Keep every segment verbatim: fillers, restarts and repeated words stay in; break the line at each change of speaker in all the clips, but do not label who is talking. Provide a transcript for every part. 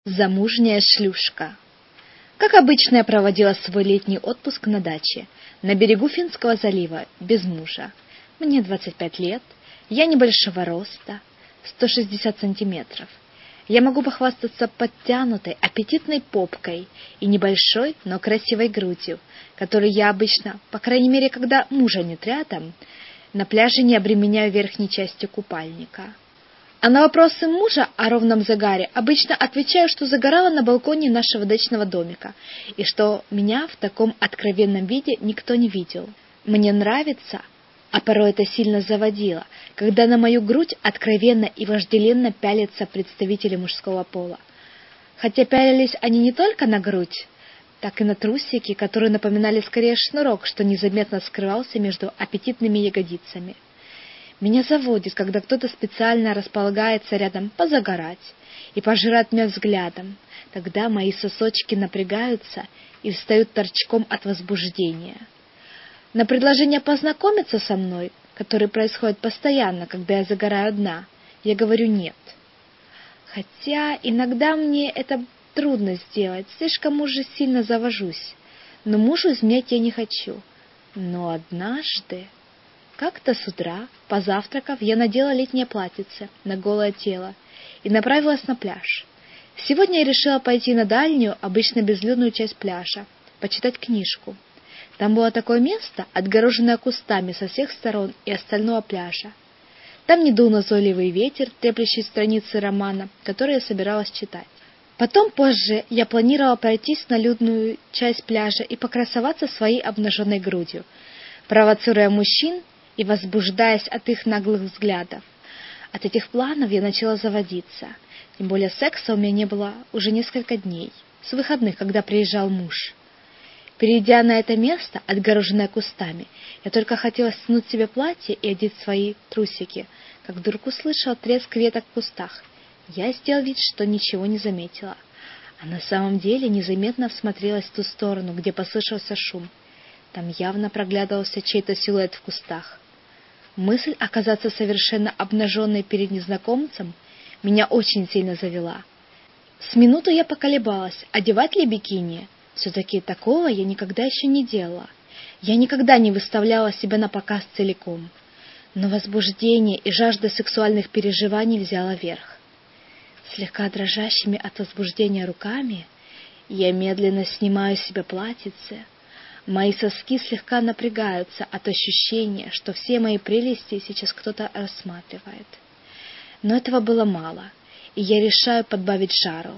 Замужняя шлюшка. Как обычно, я проводила свой летний отпуск на даче, на берегу Финского залива, без мужа. Мне двадцать пять лет, я небольшого роста, сто шестьдесят сантиметров. Я могу похвастаться подтянутой, аппетитной попкой и небольшой, но красивой грудью, которую я обычно, по крайней мере, когда мужа нет рядом, на пляже не обременяю верхней частью купальника. А на вопросы мужа о ровном загаре обычно отвечаю, что загорала на балконе нашего дачного домика, и что меня в таком откровенном виде никто не видел. Мне нравится, а порой это сильно заводило, когда на мою грудь откровенно и вожделенно пялятся представители мужского пола. Хотя пялились они не только на грудь, так и на трусики, которые напоминали скорее шнурок, что незаметно скрывался между аппетитными ягодицами. Меня заводит, когда кто-то специально располагается рядом позагорать и пожирает меня взглядом. Тогда мои сосочки напрягаются и встают торчком от возбуждения. На предложение познакомиться со мной, которое происходит постоянно, когда я загораю одна, я говорю «нет». Хотя иногда мне это трудно сделать, слишком уже сильно завожусь, но мужу изменять я не хочу. Но однажды... Как-то с утра, позавтракав, я надела летнее платьице на голое тело и направилась на пляж. Сегодня я решила пойти на дальнюю, обычно безлюдную часть пляжа, почитать книжку. Там было такое место, отгороженное кустами со всех сторон и остального пляжа. Там не дул назойливый ветер, треплющий страницы романа, который я собиралась читать. Потом, позже, я планировала пройтись на людную часть пляжа и покрасоваться своей обнаженной грудью, провоцируя мужчин и возбуждаясь от их наглых взглядов. От этих планов я начала заводиться. Тем более секса у меня не было уже несколько дней, с выходных, когда приезжал муж. Перейдя на это место, отгороженное кустами, я только хотела стянуть себе платье и одеть свои трусики, как вдруг услышала треск веток в кустах. Я сделала вид, что ничего не заметила, а на самом деле незаметно всмотрелась в ту сторону, где послышался шум. Там явно проглядывался чей-то силуэт в кустах. Мысль оказаться совершенно обнаженной перед незнакомцем меня очень сильно завела. С минуту я поколебалась, одевать ли бикини. Все-таки такого я никогда еще не делала. Я никогда не выставляла себя на показ целиком. Но возбуждение и жажда сексуальных переживаний взяла верх. Слегка дрожащими от возбуждения руками я медленно снимаю с себя платьице. Мои соски слегка напрягаются от ощущения, что все мои прелести сейчас кто-то рассматривает. Но этого было мало, и я решаю подбавить жару.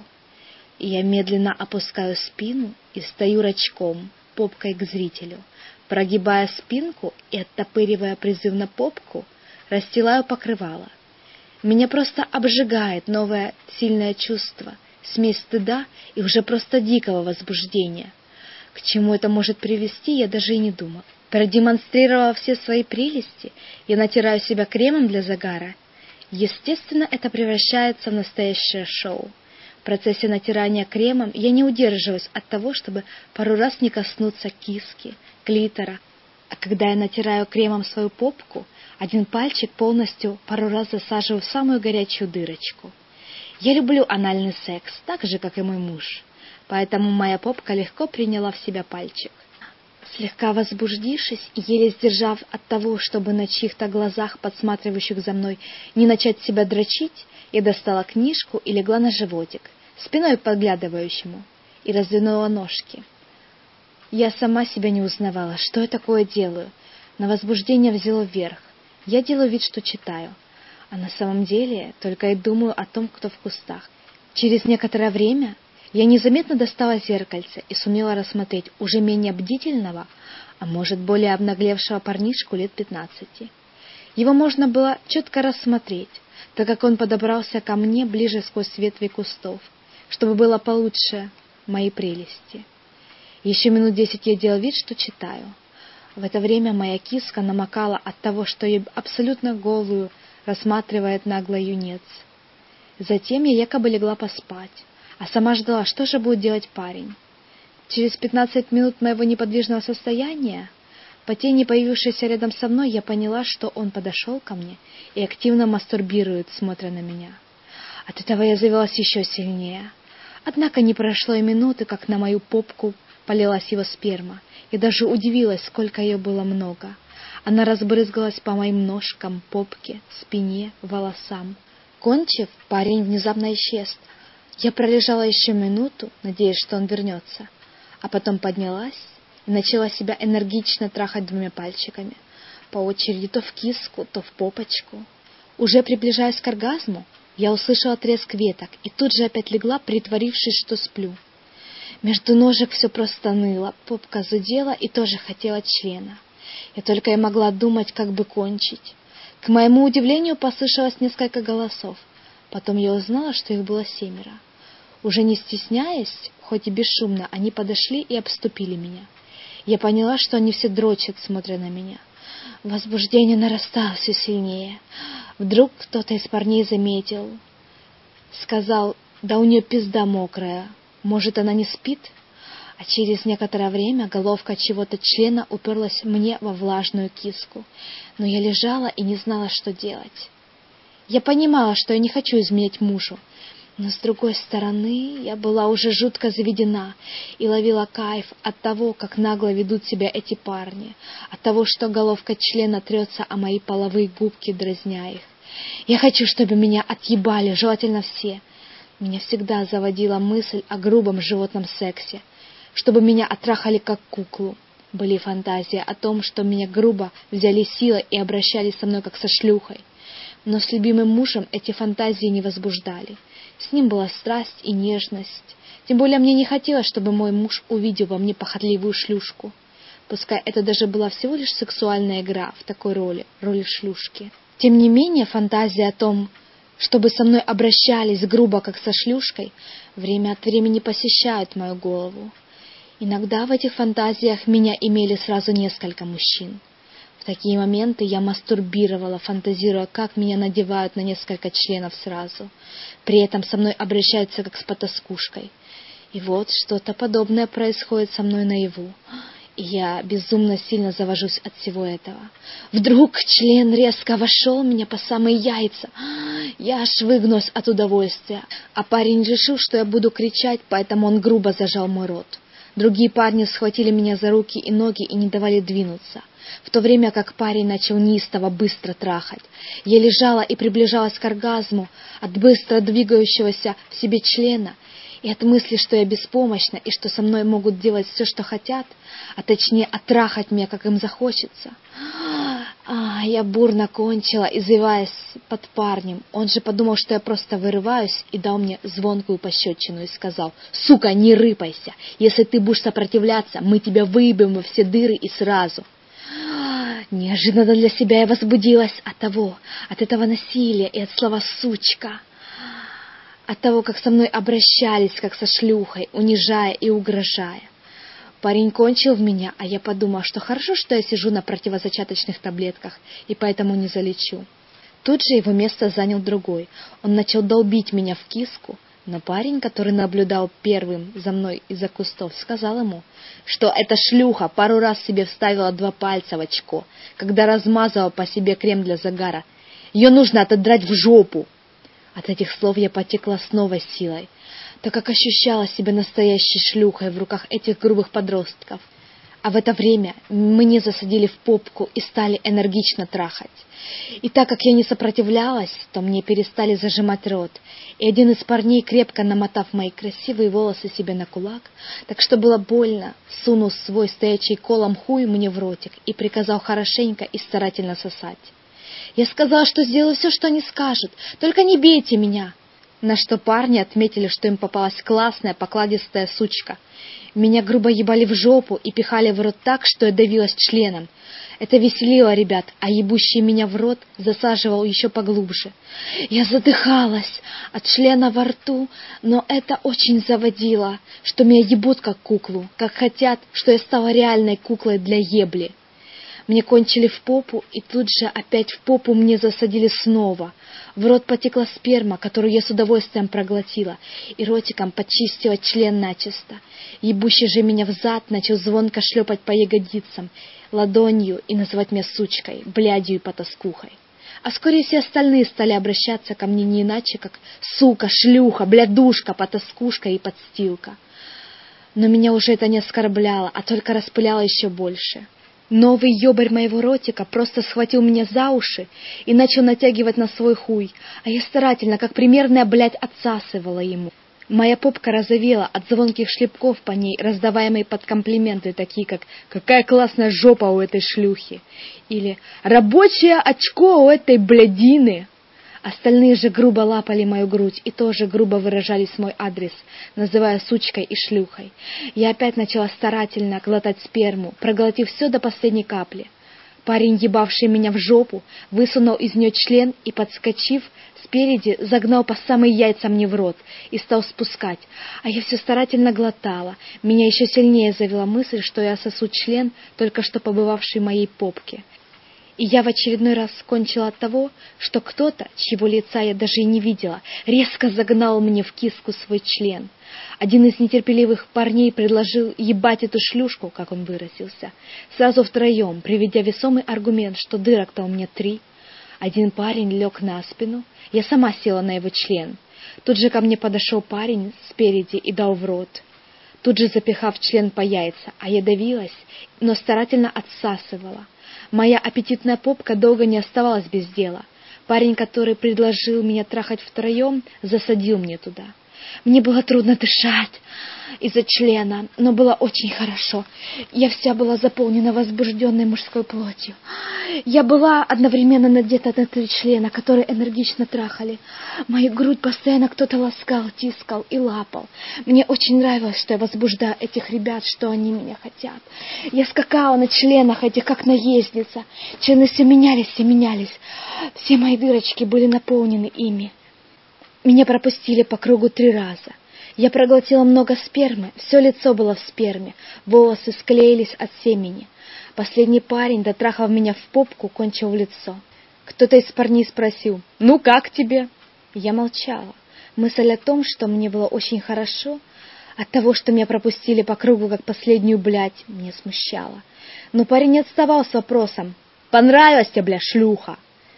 И я медленно опускаю спину и встаю рачком, попкой к зрителю. Прогибая спинку и оттопыривая призывно попку, расстилаю покрывало. Меня просто обжигает новое сильное чувство, смесь стыда и уже просто дикого возбуждения. К чему это может привести, я даже и не думала. Продемонстрировав все свои прелести, я натираю себя кремом для загара. Естественно, это превращается в настоящее шоу. В процессе натирания кремом я не удерживаюсь от того, чтобы пару раз не коснуться киски, клитора. А когда я натираю кремом свою попку, один пальчик полностью пару раз засаживаю в самую горячую дырочку. Я люблю анальный секс, так же, как и мой муж. Поэтому моя попка легко приняла в себя пальчик. Слегка возбудившись и еле сдержав от того, чтобы на чьих-то глазах, подсматривающих за мной, не начать себя дрочить, я достала книжку и легла на животик, спиной к подглядывающему, и раздвинула ножки. Я сама себя не узнавала, что я такое делаю. На возбуждение взяло вверх. Я делаю вид, что читаю, а на самом деле только и думаю о том, кто в кустах. Через некоторое время я незаметно достала зеркальце и сумела рассмотреть уже менее бдительного, а может, более обнаглевшего парнишку лет пятнадцати. Его можно было четко рассмотреть, так как он подобрался ко мне ближе сквозь ветви кустов, чтобы было получше мои прелести. Еще минут десять я делал вид, что читаю. В это время моя киска намокала от того, что ее абсолютно голую рассматривает наглый юнец. Затем я якобы легла поспать, а сама ждала, что же будет делать парень. Через пятнадцать минут моего неподвижного состояния, по тени, появившейся рядом со мной, я поняла, что он подошел ко мне и активно мастурбирует, смотря на меня. От этого я завелась еще сильнее. Однако не прошло и минуты, как на мою попку полилась его сперма. Я даже удивилась, сколько ее было много. Она разбрызгалась по моим ножкам, попке, спине, волосам. Кончив, парень внезапно исчез. Я пролежала еще минуту, надеясь, что он вернется, а потом поднялась и начала себя энергично трахать двумя пальчиками, по очереди то в киску, то в попочку. Уже приближаясь к оргазму, я услышала треск веток и тут же опять легла, притворившись, что сплю. Между ножек все просто ныло, попка зудела и тоже хотела члена. Я только и могла думать, как бы кончить. К моему удивлению послышалось несколько голосов. Потом я узнала, что их было семеро. Уже не стесняясь, хоть и бесшумно, они подошли и обступили меня. Я поняла, что они все дрочат, смотря на меня. Возбуждение нарастало все сильнее. Вдруг кто-то из парней заметил. Сказал: «Да у нее пизда мокрая. Может, она не спит?» А через некоторое время головка чего-то члена уперлась мне во влажную киску. Но я лежала и не знала, что делать. Я понимала, что я не хочу изменять мужу, но, с другой стороны, я была уже жутко заведена и ловила кайф от того, как нагло ведут себя эти парни, от того, что головка члена трется о мои половые губки, дразня их. Я хочу, чтобы меня отъебали, желательно все. Меня всегда заводила мысль о грубом животном сексе, чтобы меня оттрахали как куклу. Были фантазии о том, что меня грубо взяли силой и обращались со мной как со шлюхой. Но с любимым мужем эти фантазии не возбуждали. С ним была страсть и нежность. Тем более мне не хотелось, чтобы мой муж увидел во мне похотливую шлюшку. Пускай это даже была всего лишь сексуальная игра в такой роли, роли шлюшки. Тем не менее, фантазии о том, чтобы со мной обращались грубо, как со шлюшкой, время от времени посещают мою голову. Иногда в этих фантазиях меня имели сразу несколько мужчин. В такие моменты я мастурбировала, фантазируя, как меня надевают на несколько членов сразу. При этом со мной обращаются как с потаскушкой. И вот что-то подобное происходит со мной наяву. И я безумно сильно завожусь от всего этого. Вдруг член резко вошел меня по самые яйца. Я аж выгнулась от удовольствия. А парень решил, что я буду кричать, поэтому он грубо зажал мой рот. Другие парни схватили меня за руки и ноги и не давали двинуться, в то время как парень начал неистово быстро трахать. Я лежала и приближалась к оргазму от быстро двигающегося в себе члена, и от мысли, что я беспомощна и что со мной могут делать все, что хотят, а точнее оттрахать меня, как им захочется. А, я бурно кончила, извиваясь под парнем. Он же подумал, что я просто вырываюсь, и дал мне звонкую пощечину и сказал: «Сука, не рыпайся! Если ты будешь сопротивляться, мы тебя выебем во все дыры и сразу!» Неожиданно для себя я возбудилась от того, от этого насилия и от слова «сучка», от того, как со мной обращались, как со шлюхой, унижая и угрожая. Парень кончил в меня, а я подумала, что хорошо, что я сижу на противозачаточных таблетках, и поэтому не залечу. Тут же его место занял другой. Он начал долбить меня в киску, но парень, который наблюдал первым за мной из-за кустов, сказал ему, что эта шлюха пару раз себе вставила два пальца в очко, когда размазала по себе крем для загара. Ее нужно отодрать в жопу. От этих слов я потекла с новой силой, так как ощущала себя настоящей шлюхой в руках этих грубых подростков. А в это время мне засадили в попку и стали энергично трахать. И так как я не сопротивлялась, то мне перестали зажимать рот, и один из парней, крепко намотав мои красивые волосы себе на кулак, так что было больно, сунул свой стоячий колом хуй мне в ротик и приказал хорошенько и старательно сосать. Я сказала, что сделаю все, что они скажут, только не бейте меня. На что парни отметили, что им попалась классная покладистая сучка. Меня грубо ебали в жопу и пихали в рот так, что я давилась членом. Это веселило ребят, а ебущий меня в рот засаживал еще поглубже. Я задыхалась от члена во рту, но это очень заводило, что меня ебут как куклу, как хотят, что я стала реальной куклой для ебли. Мне кончили в попу, и тут же опять в попу мне засадили снова. В рот потекла сперма, которую я с удовольствием проглотила, и ротиком почистила член начисто. Ебущий же меня взад начал звонко шлепать по ягодицам, ладонью и называть меня сучкой, блядью и потаскухой. А вскоре все остальные стали обращаться ко мне не иначе, как «сука», «шлюха», «блядушка», «потаскушка» и «подстилка». Но меня уже это не оскорбляло, а только распыляло еще больше. Новый ёбарь моего ротика просто схватил меня за уши и начал натягивать на свой хуй, а я старательно, как примерная, блядь, отсасывала ему. Моя попка розовела от звонких шлепков по ней, раздаваемые под комплименты, такие как «какая классная жопа у этой шлюхи» или «рабочее очко у этой блядины». Остальные же грубо лапали мою грудь и тоже грубо выражались в мой адрес, называя сучкой и шлюхой. Я опять начала старательно глотать сперму, проглотив все до последней капли. Парень, ебавший меня в жопу, высунул из нее член и, подскочив спереди, загнал по самые яйца мне в рот и стал спускать, а я все старательно глотала. Меня еще сильнее завела мысль, что я сосу член, только что побывавший в моей попке. И я в очередной раз кончила от того, что кто-то, чьего лица я даже и не видела, резко загнал мне в киску свой член. Один из нетерпеливых парней предложил ебать эту шлюшку, как он выразился, сразу втроем, приведя весомый аргумент, что дырок-то у меня три. Один парень лег на спину, я сама села на его член. Тут же ко мне подошел парень спереди и дал в рот, тут же запихав член по яйца, а я давилась, но старательно отсасывала. Моя аппетитная попка долго не оставалась без дела. Парень, который предложил меня трахать втроем, засадил мне туда. Мне было трудно дышать из-за члена, но было очень хорошо. Я вся была заполнена возбужденной мужской плотью. Я была одновременно надета на три члена, которые энергично трахали. Мою грудь постоянно кто-то ласкал, тискал и лапал. Мне очень нравилось, что я возбуждаю этих ребят, что они меня хотят. Я скакала на членах этих, как наездница. Члены все менялись и менялись. Все мои дырочки были наполнены ими. Меня пропустили по кругу три раза. Я проглотила много спермы, все лицо было в сперме, волосы склеились от семени. Последний парень, дотрахав меня в попку, кончил в лицо. Кто-то из парней спросил: «Ну как тебе?» Я молчала. Мысль о том, что мне было очень хорошо, от того, что меня пропустили по кругу как последнюю блядь, меня смущала. Но парень не отставал с вопросом: «Понравилась тебе, бля, шлюха?»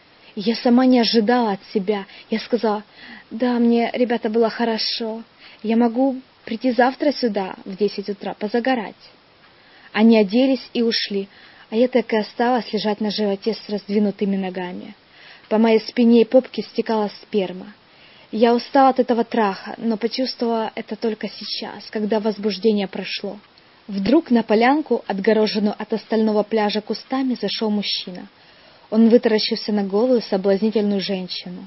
Я сама не ожидала от себя. Я сказала: «Да, мне, ребята, было хорошо. Я могу прийти завтра сюда в десять утра позагорать». Они оделись и ушли, а я так и осталась лежать на животе с раздвинутыми ногами. По моей спине и попке стекала сперма. Я устала от этого траха, но почувствовала это только сейчас, когда возбуждение прошло. Вдруг на полянку, отгороженную от остального пляжа кустами, зашел мужчина. Он вытаращился на голую соблазнительную женщину.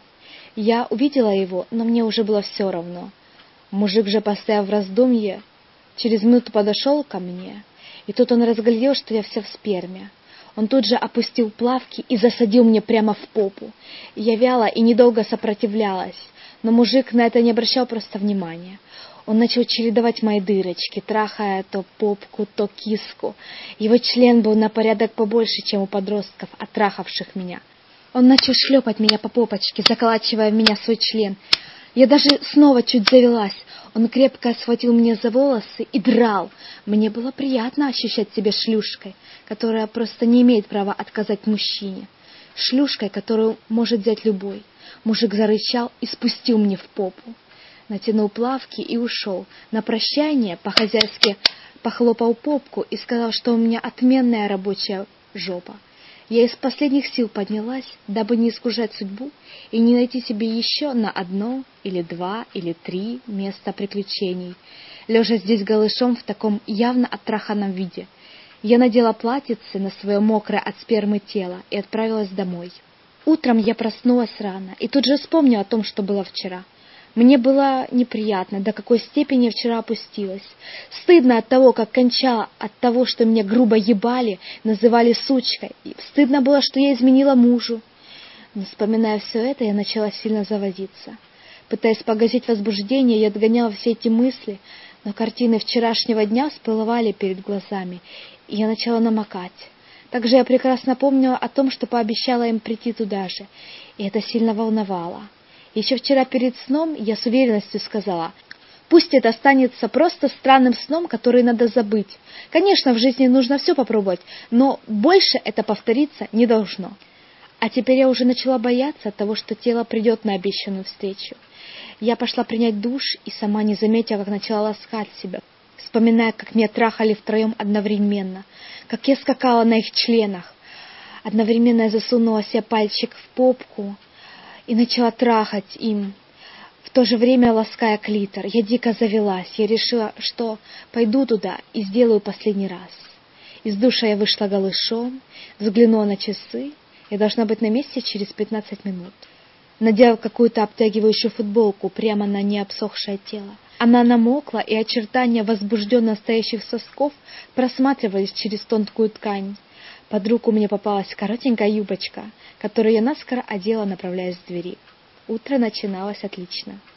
Я увидела его, но мне уже было все равно. Мужик же, постояв в раздумье, через минуту подошел ко мне, и тут он разглядел, что я вся в сперме. Он тут же опустил плавки и засадил мне прямо в попу. Я вяла и недолго сопротивлялась, но мужик на это не обращал просто внимания. Он начал чередовать мои дырочки, трахая то попку, то киску. Его член был на порядок побольше, чем у подростков, оттрахавших меня. Он начал шлепать меня по попочке, заколачивая в меня свой член. Я даже снова чуть завелась. Он крепко схватил меня за волосы и драл. Мне было приятно ощущать себя шлюшкой, которая просто не имеет права отказать мужчине. Шлюшкой, которую может взять любой. Мужик зарычал и спустил мне в попу. Натянул плавки и ушел. На прощание по-хозяйски похлопал попку и сказал, что у меня отменная рабочая жопа. Я из последних сил поднялась, дабы не искушать судьбу и не найти себе еще на одно, или два, или три места приключений, лежа здесь голышом в таком явно оттраханном виде. Я надела платьице на свое мокрое от спермы тело и отправилась домой. Утром я проснулась рано и тут же вспомнила о том, что было вчера. Мне было неприятно, до какой степени вчера опустилась. Стыдно от того, как кончала, от того, что меня грубо ебали, называли сучкой. И стыдно было, что я изменила мужу. Но, вспоминая все это, я начала сильно заводиться. Пытаясь погасить возбуждение, я отгоняла все эти мысли, но картины вчерашнего дня всплывали перед глазами, и я начала намокать. Также я прекрасно помнила о том, что пообещала им прийти туда же, и это сильно волновало. Еще вчера перед сном я с уверенностью сказала: пусть это останется просто странным сном, который надо забыть. Конечно, в жизни нужно все попробовать, но больше это повториться не должно. А теперь я уже начала бояться того, что тело придет на обещанную встречу. Я пошла принять душ и сама не заметила, как начала ласкать себя, вспоминая, как меня трахали втроем одновременно, как я скакала на их членах. Одновременно я засунула себе пальчик в попку и начала трахать им, в то же время лаская клитор. Я дико завелась, я решила, что пойду туда и сделаю последний раз. Из душа я вышла голышом, взглянула на часы, я должна быть на месте через пятнадцать минут. Надела какую-то обтягивающую футболку прямо на необсохшее тело. Она намокла, и очертания возбужденно стоящих сосков просматривались через тонкую ткань. Под руку мне попалась коротенькая юбочка, которую я наскоро одела, направляясь к двери. Утро начиналось отлично.